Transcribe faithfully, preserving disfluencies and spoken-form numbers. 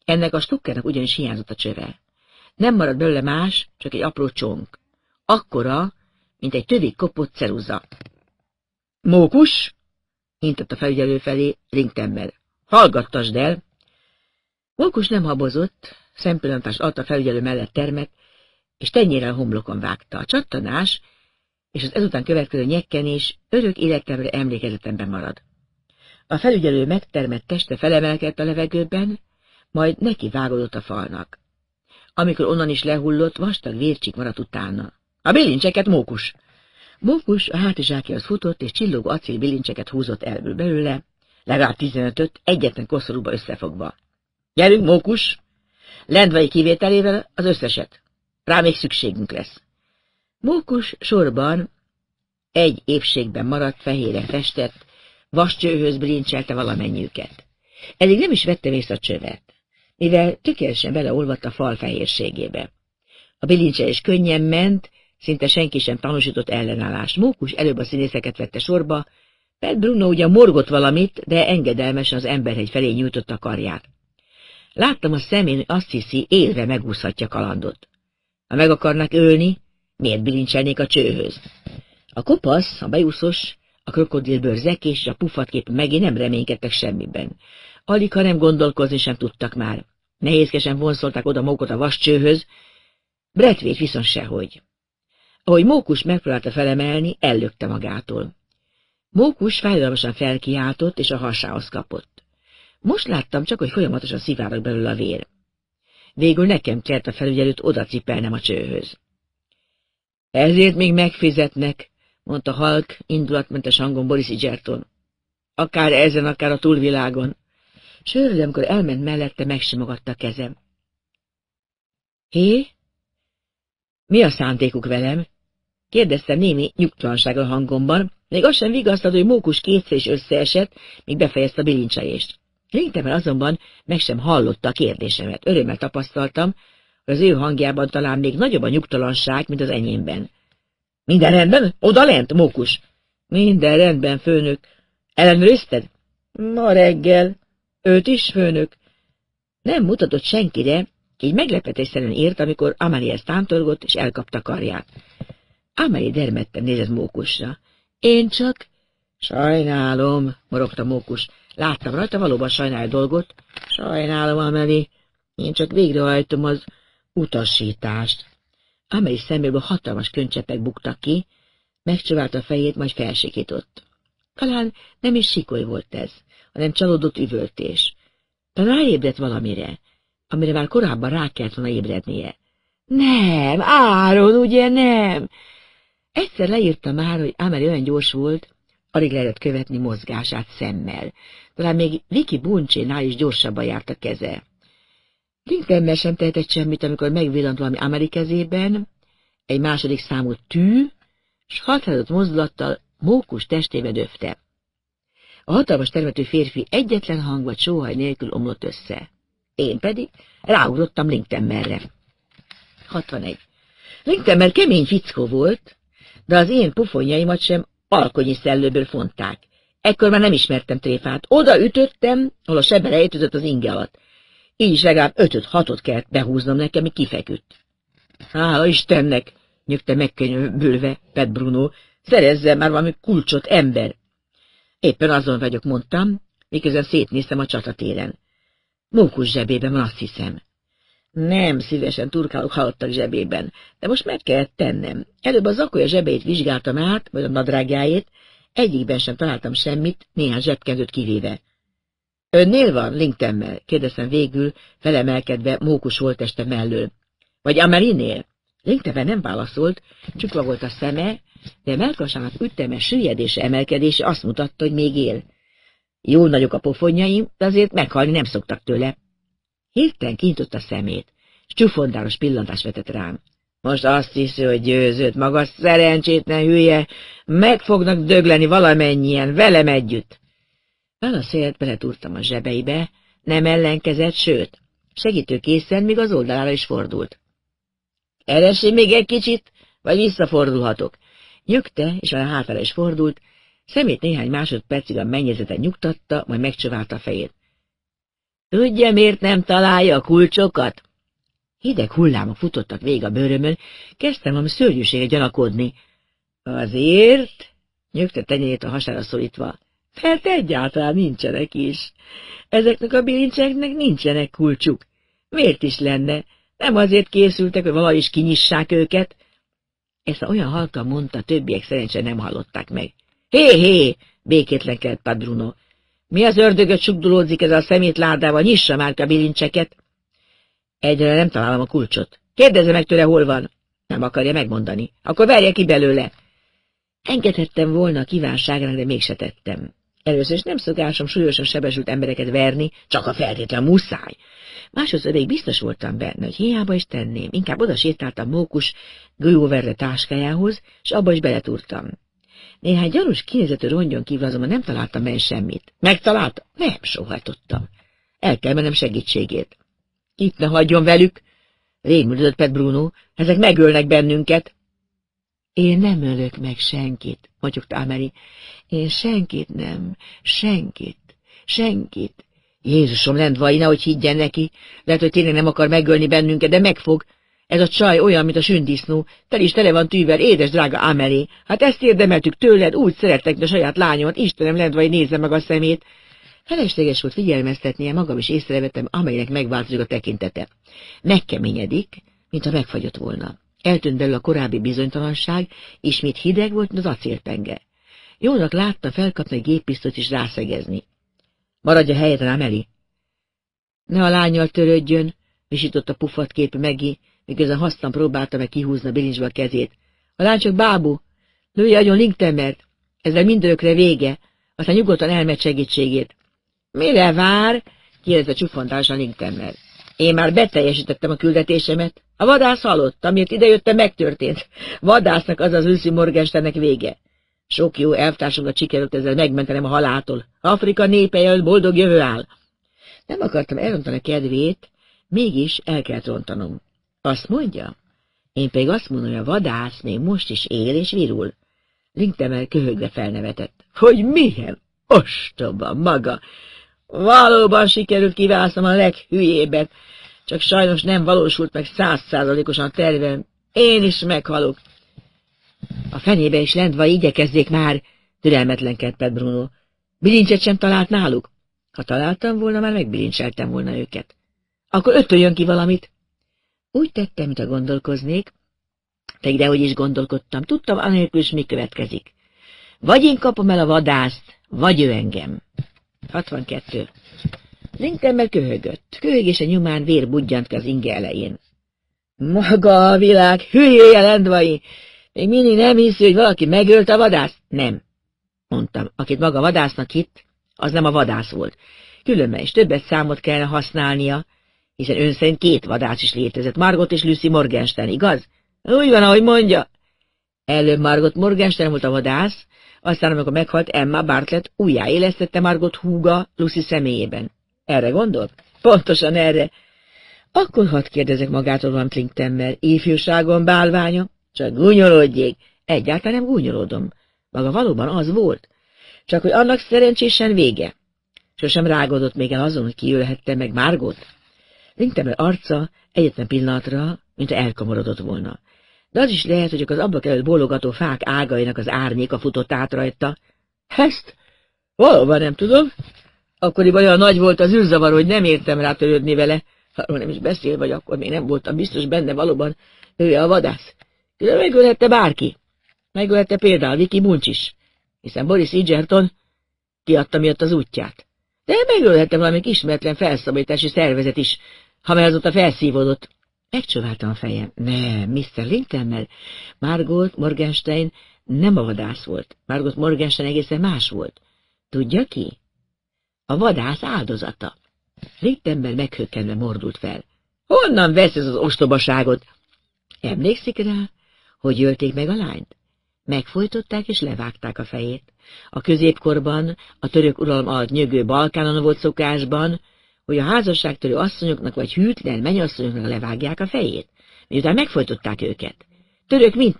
Ennek a stukkernek ugyanis hiányzott a csöve. Nem maradt belőle más, csak egy apró csonk. Akkora, mint egy tövig kopott ceruza. Mókus! Intett a felügyelő felé Ringtemmer. Hallgattasd el! Mókus nem habozott, szempillantás alatt a felügyelő mellett termett, és tenyérrel homlokon vágta. A csattanás és az ezután következő nyekkenés örök életemre emlékezetemben marad. A felügyelő megtermett teste felemelkedt a levegőben, majd neki vágódott a falnak. Amikor onnan is lehullott, vastag vércsik maradt utána. A bilincseket, Mókus! Mókus a hátizsákjához futott, és csillogó acél bilincseket húzott el belőle, legalább tizenötöt, egyetlen koszorúba összefogva. Gyerünk, Mókus! Lendvai kivételével az összeset. Rá még szükségünk lesz. Mókus sorban egy épségben maradt, fehére festett, vascsőhöz bilincselte valamennyiüket. Eddig nem is vettem észre a csövet, mivel tökéletesen beleolvadt a fal fehérségébe. A bilincselés könnyen ment, szinte senki sem tanúsított ellenállást. Mókus előbb a színészeket vette sorba, Pet Bruno ugyan morgott valamit, de engedelmesen az emberhegy felé nyújtotta a karját. Láttam a szemén, hogy azt hiszi, élve megúszhatja kalandot. Ha meg akarnak ölni, miért bilincselnék a csőhöz? A kopasz, a bejuszos, a krokodilbőrzek és a pufatkép megint nem reménykedtek semmiben. Alig, ha nem gondolkozni sem tudtak már. Nehézkesen vonszolták oda magukat a vascsőhöz, Brettvét viszont sehogy. Ahogy Mókus megpróbálta felemelni, ellökte magától. Mókus fájdalmasan felkiáltott, és a hasához kapott. Most láttam csak, hogy folyamatosan szivárog belőle a vér. Végül nekem kellett a felügyelőt odacipelnem a csőhöz. Ezért még megfizetnek, mondta halk, indulatmentes hangon Boris Egerton. Akár ezen, akár a túlvilágon. Sőrül, amikor elment mellette, megsimogatta a kezem. Hé? Mi a szándékuk velem? Kérdeztem némi nyugtalansággal hangomban, még azt sem vigasztalt, hogy Mókus kétszer is összeesett, míg befejezte a bilincselést. Ringtemmer azonban meg sem hallotta a kérdésemet. Örömmel tapasztaltam, hogy az ő hangjában talán még nagyobb a nyugtalanság, mint az enyémben. Minden rendben? Oda lent, Mókus? Minden rendben, főnök. Ellenőrizted? Ma reggel. Őt is, főnök. Nem mutatott senkire, így meglepetésszerűen ért, amikor Améliéhez tántorgott, és elkapta karját. Amélie dermedten nézett Mókusra. Én csak... Sajnálom, morogta Mókus. Láttam rajta valóban sajnálja dolgot. Sajnálom, Amélie. Én csak végrehajtom az utasítást. Amélie szeméből hatalmas könycseppek buktak ki, megcsövált a fejét, majd felsikított. Talán nem is sikoly volt ez, hanem csalódott üvöltés. Talán ráébredt valamire, amire már korábban rá kellett volna ébrednie. Nem, Áron, ugye nem? Egyszer leírta már, hogy Amélie olyan gyors volt, alig lehetett követni mozgását szemmel. Talán még Vicky Buncsénál is gyorsabban járt a keze. Ringtemmer sem tehetett semmit, amikor megvillant valami Amélie kezében, egy második számú tű, s határozott mozdulattal Mókus testébe döfte. A hatalmas termető férfi egyetlen hang vagy sóhaj nélkül omlott össze. Én pedig ráugrottam Ringtemmerre. hatvanegy. Ringtemmer kemény fickó volt, de az én pufonjaimat sem alkonyi szellőből fonták. Ekkor már nem ismertem tréfát. Oda ütöttem, ahol a sebe rejtőzött az inge alatt. Így is legalább ötöt-hatot kellett behúznom nekem, míg kifeküdt. Hála Istennek, nyögte megkönyörülve Pet Bruno, szerezzen már valami kulcsot, ember. Éppen azon vagyok, mondtam, miközben szétnéztem a csatatéren. Mókus zsebében van, azt hiszem. Nem szívesen turkálok halottak zsebében, de most meg kellett tennem. Előbb a zakolya zsebeit vizsgáltam át, vagy a nadrágjáét, egyikben sem találtam semmit, néhány zsebkendőt kivéve. Önnél van, Ringtemmer? Kérdeztem végül, felemelkedve Mókus holtteste mellől. Vagy Amélie-nél? Ringtemmer nem válaszolt, csukva volt a szeme, de mellkasának üteme, süllyedése, emelkedése azt mutatta, hogy még él. Jól nagyok a pofonjaim, de azért meghalni nem szoktak tőle. Hirtelen kinyitott a szemét, s csúfondáros pillantást vetett rám. Most azt hiszi, hogy győzött, maga szerencsétlen hülye, meg fognak dögleni valamennyien, velem együtt. Válaszért beletúrtam a zsebeibe, nem ellenkezett, sőt, segítőkészen még az oldalára is fordult. Eressél még egy kicsit, vagy visszafordulhatok. Nyögte, és már hátrafelé is fordult, szemét néhány másodpercig a mennyezeten nyugtatta, majd megcsöválta a fejét. Tudja, miért nem találja a kulcsokat? Hideg hullámok futottak végig a bőrömön, kezdtem valami szörnyűségre gyanakodni. Azért, nyögte tenyerét a hasára szorítva, mert egyáltalán nincsenek is. Ezeknek a bilincseknek nincsenek kulcsuk. Miért is lenne? Nem azért készültek, hogy valahogy is kinyissák őket? Ezt olyan halkan mondta, többiek szerencsére nem hallották meg. Hé, hé, békétlenkedett Padbruno. Mi az ördögöt sugdulódzik ezzel a szemétládával, nyissa már a bilincseket. Egyre nem találom a kulcsot. Kérdezze meg tőle, hol van. Nem akarja megmondani. Akkor verje ki belőle. Engedhettem volna a kívánságának, de mégse tettem. Először is nem szokásom súlyosan sebesült embereket verni, csak a feltétlen muszáj. Másodszor még biztos voltam benne, hogy hiába is tenném. Inkább oda sétáltam Mókus golyóverre táskájához, és abba is beletúrtam. Néhány gyanús kinézetű rongyon kívül azonban nem találtam benne semmit. Megtaláltam? Nem, sóhajtottam. El kell mennem segítségét. Itt ne hagyjon velük, rémüldözött Padbruno, ezek megölnek bennünket. Én nem ölök meg senkit, motyogta Amélie. Én senkit nem, senkit, senkit. Jézusom, Lendvai, nehogy higgyen neki. Lehet, hogy tényleg nem akar megölni bennünket, de megfog. Ez a csaj olyan, mint a sündisznó. Tel is tele van tűvel, édes drága Amélie. Hát ezt érdemeltük tőled, úgy szerettek, de a saját lányomat. Istenem, Lendvai, nézze meg a szemét. Felesleges volt figyelmeztetnie, magam is észrevettem, Amélinek megváltozik a tekintete. Megkeményedik, mintha megfagyott volna. Eltűnt belőle a korábbi bizonytalanság, ismét hideg volt, mint az acélpenge. Jónak látta felkapni egy géppisztolyt és rászegezni. Maradj a helyeden, Amélie! Ne a lánnyal törődjön, visított a puffat képű Maggie, miközben hasztan próbálta meg kihúzni a bilincsbe a kezét. A lány csak bábú, lője agyon Linktembert, ezzel mindörökre vége, aztán nyugodtan elmegy segítségét. Mire vár? Kérdezte csufantásan Linktember. Én már beteljesítettem a küldetésemet. A vadász halott, amiért idejöttem, megtörtént. Vadásznak az az őszi Morgensternnek vége. Sok jó elvtársunkat sikerült ezzel megmentenem a haláltól. Afrika népe jön, boldog jövő áll. Nem akartam elrontani a kedvét, mégis el kellett rontanom. Azt mondja? Én pedig azt mondom, hogy a vadász még most is él és virul. Linktember köhögve felnevetett. Hogy milyen ostoba maga! Valóban sikerült kiválasztom a leghülyébbet, csak sajnos nem valósult meg százszázalékosan a tervem. Én is meghalok. A fenébe is Lendvai, igyekezzék már, türelmetlenkedt Padbruno. Bilincset sem talált náluk? Ha találtam volna, már megbilincseltem volna őket. Akkor ötöljön ki valamit. Úgy tettem, mintha gondolkoznék, de idehogy is gondolkodtam, tudtam anélkül is, mi következik. Vagy én kapom el a vadászt, vagy ő engem. hatvankettő. Linktember köhögött. Köhögése nyomán vér budjant ki az inge elején. Maga a világ, hülyéje, Lendvai! Még mindig nem hiszi, hogy valaki megölt a vadászt? Nem, mondtam. Akit maga vadásznak hitt, az nem a vadász volt. Különben is többet számot kellene használnia, hiszen ön szerint két vadász is létezett, Margot és Lucy Morgenstern, igaz? Úgy van, ahogy mondja. Előbb Margot Morgenstern volt a vadász, aztán, amikor meghalt, Emma Bartlett újjáélesztette Margot húga Lucy személyében. Erre gondol? Pontosan erre. Akkor hadd kérdezek magától van Linktember, ifjúságon bálványa? Csak gúnyolódjék. Egyáltalán nem gúnyolódom. Maga valóban az volt. Csak hogy annak szerencsésen vége. Sosem rágódott még el azon, hogy kiölhette meg Margot. Linktember arca egyetlen pillanatra, mint elkomorodott volna. De az is lehet, hogy az ablak előtt bólogató fák ágainak az árnyéka futott át rajta. Ezt? Valóban nem tudom. Akkoriban olyan nagy volt az űrzavar, hogy nem értem rá törődni vele. Arról nem is beszél, vagy akkor még nem voltam biztos benne valóban ő a vadász. De megölhette bárki. Megölhette például Vicky Bunch is, hiszen Boris Edgerton kiadta miatt az útját. De megölhette valamelyik ismeretlen felszabadítási szervezet is, ha már azóta felszívódott. Megcsóváltam a fejem. Nem, miszter Linktember, Margot Morgenstern nem a vadász volt. Margot Morgenstern egészen más volt. Tudja ki? A vadász áldozata. Linktember meghökkenve mordult fel. Honnan vesz ez az ostobaságot? Emlékszik rá, hogy ölték meg a lányt? Megfojtották és levágták a fejét. A középkorban, a török uralom alatt nyögő Balkánon volt szokásban, hogy a házasságtörő asszonyoknak vagy hűtlen mennyasszonyoknak levágják a fejét, miután megfojtották őket. Török mint